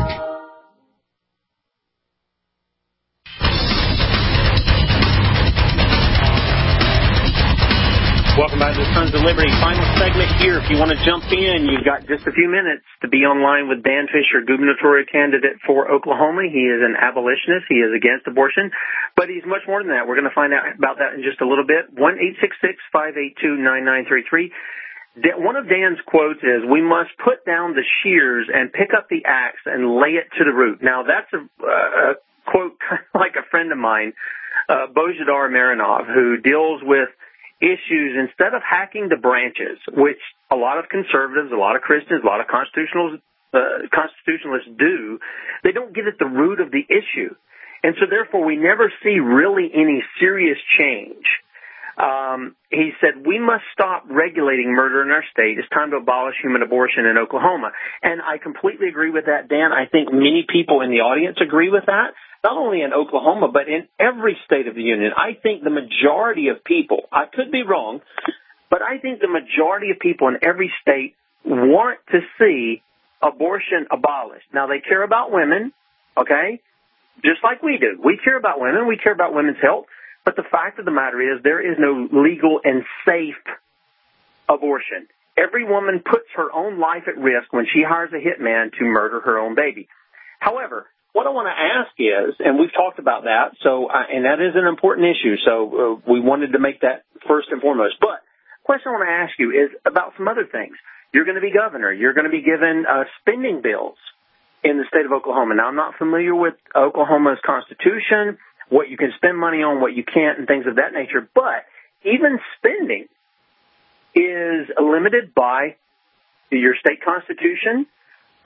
Welcome back to the Sons of Liberty. Final segment here. If you want to jump in, you've got just a few minutes to be online with Dan Fisher, gubernatorial candidate for Oklahoma. He is an abolitionist. He is against abortion, but he's much more than that. We're going to find out about that in just a little bit. one eight six six, five eight two, nine nine three three. One of Dan's quotes is, "We must put down the shears and pick up the axe and lay it to the root." Now, that's a, uh, a quote kind of like a friend of mine, uh, Bozhidar Marinov, who deals with issues instead of hacking the branches, which a lot of conservatives, a lot of Christians, a lot of constitutionalists, uh, constitutionalists do. They don't get at the root of the issue. And so therefore we never see really any serious change. Um, he said, we must stop regulating murder in our state. It's time to abolish human abortion in Oklahoma. And I completely agree with that, Dan. I think many people in the audience agree with that. Not only in Oklahoma, but in every state of the union. I think the majority of people, I could be wrong, but I think the majority of people in every state want to see abortion abolished. Now, they care about women, okay, just like we do. We care about women. We care about women's health. But the fact of the matter is there is no legal and safe abortion. Every woman puts her own life at risk when she hires a hitman to murder her own baby. However, what I want to ask is, and we've talked about that, so uh, and that is an important issue, so uh, we wanted to make that first and foremost. But the question I want to ask you is about some other things. You're going to be governor. You're going to be given uh, spending bills in the state of Oklahoma. Now, I'm not familiar with Oklahoma's constitution, what you can spend money on, what you can't, and things of that nature, but even spending is limited by your state constitution,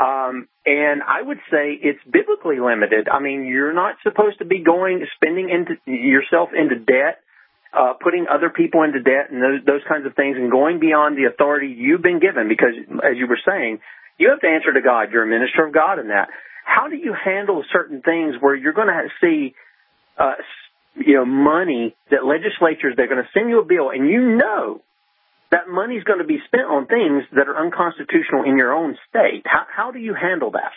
Um, and I would say it's biblically limited. I mean, you're not supposed to be going, spending into yourself into debt, uh, putting other people into debt and those, those kinds of things, and going beyond the authority you've been given. Because, as you were saying, you have to answer to God. You're a minister of God in that. How do you handle certain things where you're going to see, uh, you know, money that legislatures, they're going to send you a bill, and you know that money's going to be spent on things that are unconstitutional in your own state. How, how do you handle that?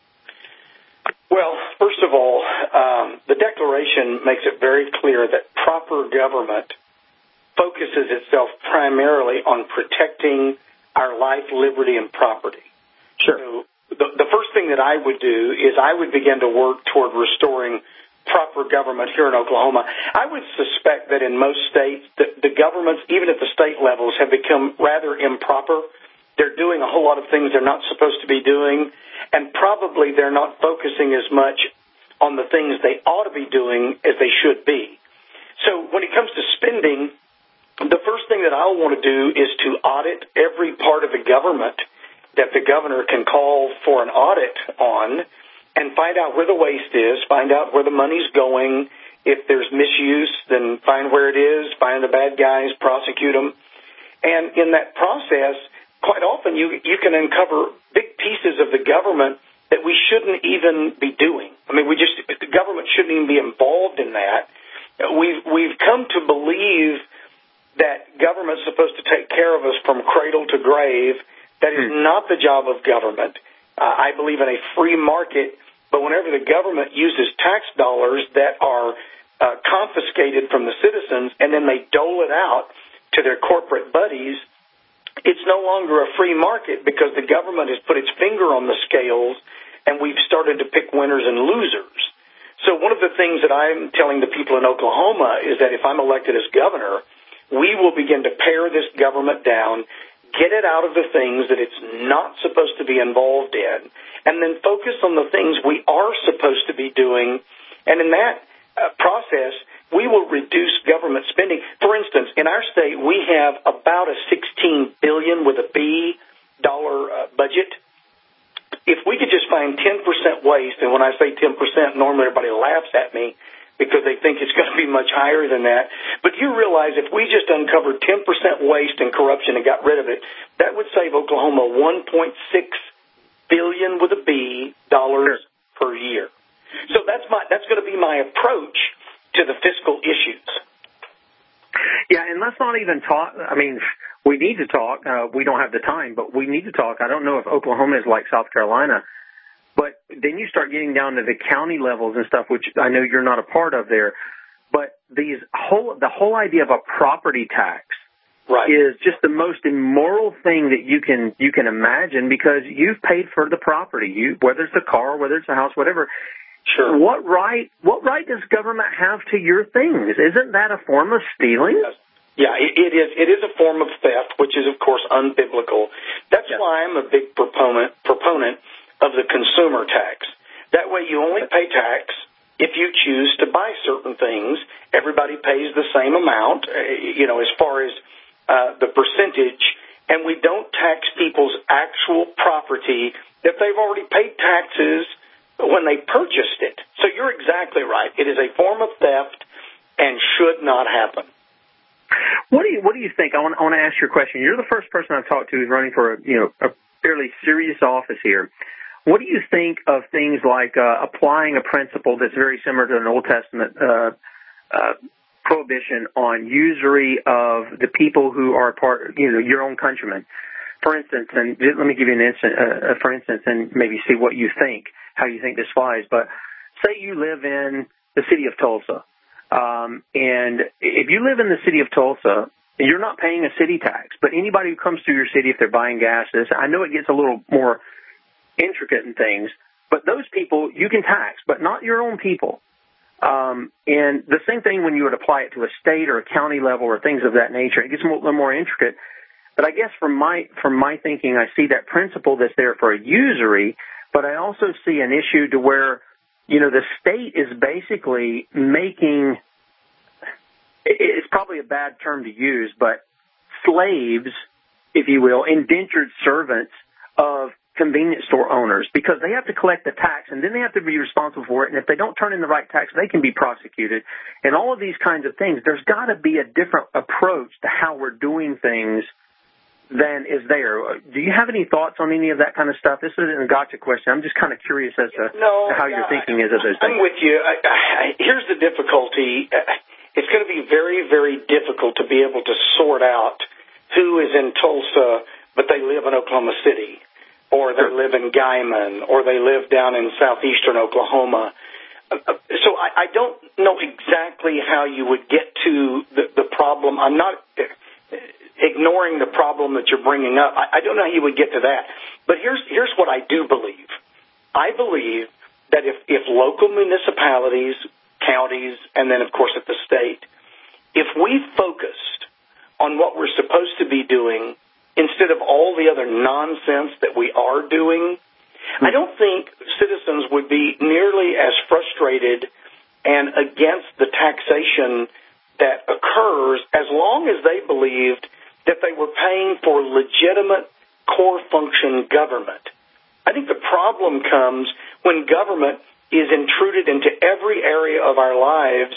Well, first of all, um, the Declaration makes it very clear that proper government focuses itself primarily on protecting our life, liberty, and property. Sure. So the, the first thing that I would do is I would begin to work toward restoring proper government here in Oklahoma. I would suspect that in most states, the, the governments, even at the state levels, have become rather improper. They're doing a whole lot of things they're not supposed to be doing, and probably they're not focusing as much on the things they ought to be doing as they should be. So when it comes to spending, the first thing that I'll want to do is to audit every part of the government that the governor can call for an audit on, and find out where the waste is, find out where the money's going. If there's misuse, then find where it is, find the bad guys, prosecute them. And in that process, quite often you you can uncover big pieces of the government that we shouldn't even be doing. I mean, we just the government shouldn't even be involved in that. We've we've come to believe that government's supposed to take care of us from cradle to grave. That is not the job of government. Uh, I believe in a free market, but whenever the government uses tax dollars that are uh, confiscated from the citizens and then they dole it out to their corporate buddies, it's no longer a free market because the government has put its finger on the scales and we've started to pick winners and losers. So one of the things that I'm telling the people in Oklahoma is that if I'm elected as governor, we will begin to pare this government down, get it out of the things that it's not supposed to be involved in, and then focus on the things we are supposed to be doing. And in that uh, process, we will reduce government spending. For instance, in our state, we have about a sixteen billion dollars with a B dollar uh, budget. If we could just find ten percent waste, and when I say ten percent, normally everybody laughs at me because they think it's going to be much higher than that. But you realize if we just uncovered ten percent waste and corruption and got rid of it, that would save Oklahoma one point six billion dollars with a B dollars per year. So that's my that's going to be my approach to the fiscal issues. Yeah, and let's not even talk. I mean, we need to talk. Uh, we don't have the time, but we need to talk. I don't know if Oklahoma is like South Carolina. But then you start getting down to the county levels and stuff, which I know you're not a part of there. But these whole the whole idea of a property tax right. is just the most immoral thing that you can you can imagine because you've paid for the property, you whether it's a car, whether it's a house, whatever. Sure. What right what right does government have to your things? Isn't that a form of stealing? Yes. Yeah, it, it is. It is a form of theft, which is of course unbiblical. That's yes. why I'm a big proponent proponent. of the consumer tax. That way you only pay tax if you choose to buy certain things. Everybody pays the same amount, you know, as far as uh, the percentage, and we don't tax people's actual property if they've already paid taxes when they purchased it. So you're exactly right. It is a form of theft and should not happen. What do you What do you think? I want, I want to ask you a question. You're the first person I've talked to who's running for a, you know, a fairly serious office here. What do you think of things like uh, applying a principle that's very similar to an Old Testament uh, uh, prohibition on usury of the people who are part, you know, your own countrymen? For instance, and let me give you an instant, uh, for instance, and maybe see what you think, how you think this flies. But say you live in the city of Tulsa, um, and if you live in the city of Tulsa, you're not paying a city tax. But anybody who comes through your city, if they're buying gas, this I know it gets a little more intricate in things, but those people you can tax, but not your own people. Um, and the same thing when you would apply it to a state or a county level or things of that nature, it gets a little more intricate. But I guess from my from my thinking, I see that principle that's there for a usury, but I also see an issue to where, you know, the state is basically making, it's probably a bad term to use, but slaves, if you will, indentured servants of convenience store owners, because they have to collect the tax and then they have to be responsible for it. And if they don't turn in the right tax, they can be prosecuted. And all of these kinds of things, there's got to be a different approach to how we're doing things than is there. Do you have any thoughts on any of that kind of stuff? This isn't a gotcha question. I'm just kind of curious as to, no, to how yeah, your thinking is of those things. I'm with you. I, I, here's the difficulty. It's going to be very, very difficult to be able to sort out who is in Tulsa, but they live in Oklahoma City, or they live in Guymon, or they live down in southeastern Oklahoma. So I, I don't know exactly how you would get to the, the problem. I'm not ignoring the problem that you're bringing up. I, I don't know how you would get to that. But here's here's what I do believe. I believe that if, if local municipalities, counties, and then, of course, at the state, if we focused on what we're supposed to be doing instead of all the other nonsense that we are doing, I don't think citizens would be nearly as frustrated and against the taxation that occurs as long as they believed that they were paying for legitimate core function government. I think the problem comes when government is intruded into every area of our lives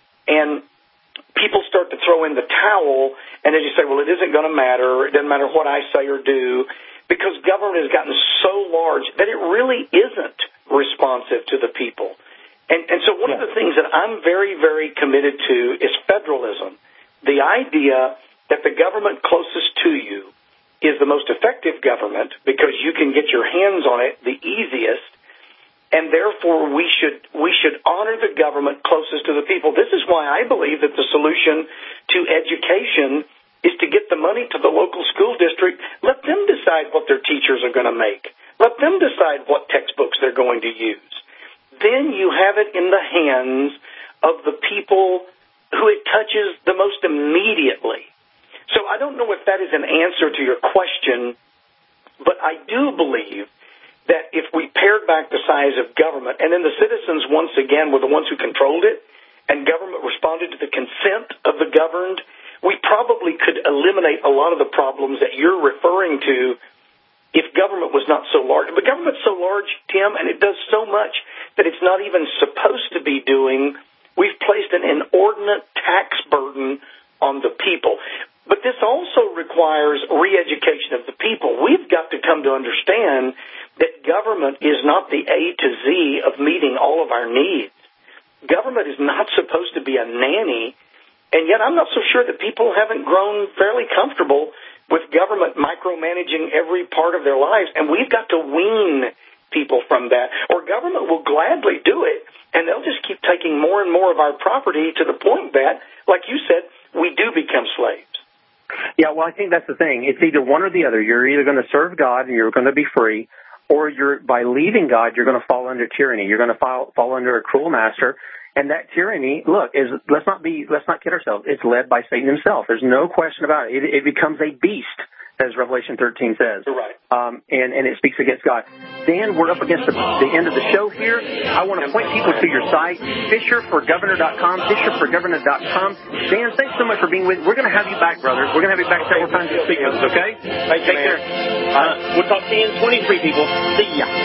and people start to throw in the towel and they just say, well, it isn't going to matter. It doesn't matter what I say or do, because government has gotten so large that it really isn't responsive to the people. And, and so one of the things that I'm very, very committed to is federalism. The idea that the government closest to you is the most effective government because you can get your hands on it the easiest, and therefore we should we should honor the government closest to the people. This is why I believe that the solution to education is to get the money to the local school district. Let them decide what their teachers are going to make. Let them decide what textbooks they're going to use. Then you have it in the hands of the people who it touches the most immediately. So I don't know if that is an answer to your question, but I do believe that if we pared back the size of government, and then the citizens once again were the ones who controlled it, and government responded to the consent of the governed, we probably could eliminate a lot of the problems that you're referring to if government was not so large. But government's so large, Tim, and it does so much that it's not even supposed to be doing. We've placed an inordinate tax burden on the people. But this also requires re-education of the people. We've got to come to understand that government is not the A to Z of meeting all of our needs. Government is not supposed to be a nanny, and yet I'm not so sure that people haven't grown fairly comfortable with government micromanaging every part of their lives, and we've got to wean people from that, or government will gladly do it, and they'll just keep taking more and more of our property to the point that, like you said, we do become slaves. Yeah, well, I think that's the thing. It's either one or the other. You're either going to serve God and you're going to be free, or you're by leaving God, you're going to fall under tyranny. You're going to fall, fall under a cruel master. And that tyranny, look, is let's not be let's not kid ourselves. It's led by Satan himself. There's no question about it. It, it becomes a beast, as Revelation thirteen says. You're right. Um, and, and it speaks against God. Dan, we're up against the, the end of the show here. I want to point people to your site, Fisher for Governor dot com, Fisher for Governor dot com. Dan, thanks so much for being with. We're going to have you back, brother. We're going to have you back several times this week, okay? Thank Take you, care. Uh, we'll talk to you in twenty-three, people. See ya.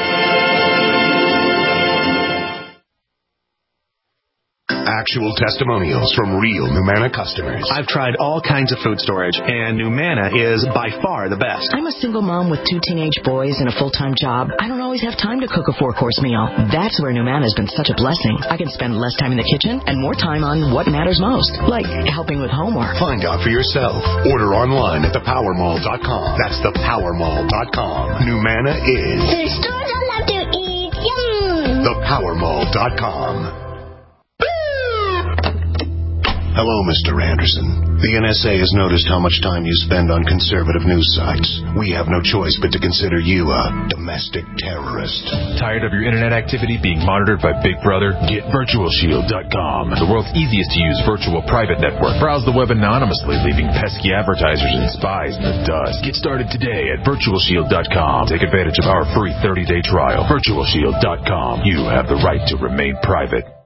Actual testimonials from real Numanna customers. I've tried all kinds of food storage, and Numanna is by far the best. I'm a single mom with two teenage boys and a full-time job. I don't always have time to cook a four-course meal. That's where Numanna has been such a blessing. I can spend less time in the kitchen and more time on what matters most, like helping with homework. Find out for yourself. Order online at the power mall dot com. That's the power mall dot com. Numanna is the stores I love to eat. Yum! the power mall dot com. Hello, Mister Anderson. The N S A has noticed how much time you spend on conservative news sites. We have no choice but to consider you a domestic terrorist. Tired of your internet activity being monitored by Big Brother? Get virtual shield dot com, the world's easiest to use virtual private network. Browse the web anonymously, leaving pesky advertisers and spies in the dust. Get started today at virtual shield dot com. Take advantage of our free thirty-day trial. virtual shield dot com. You have the right to remain private.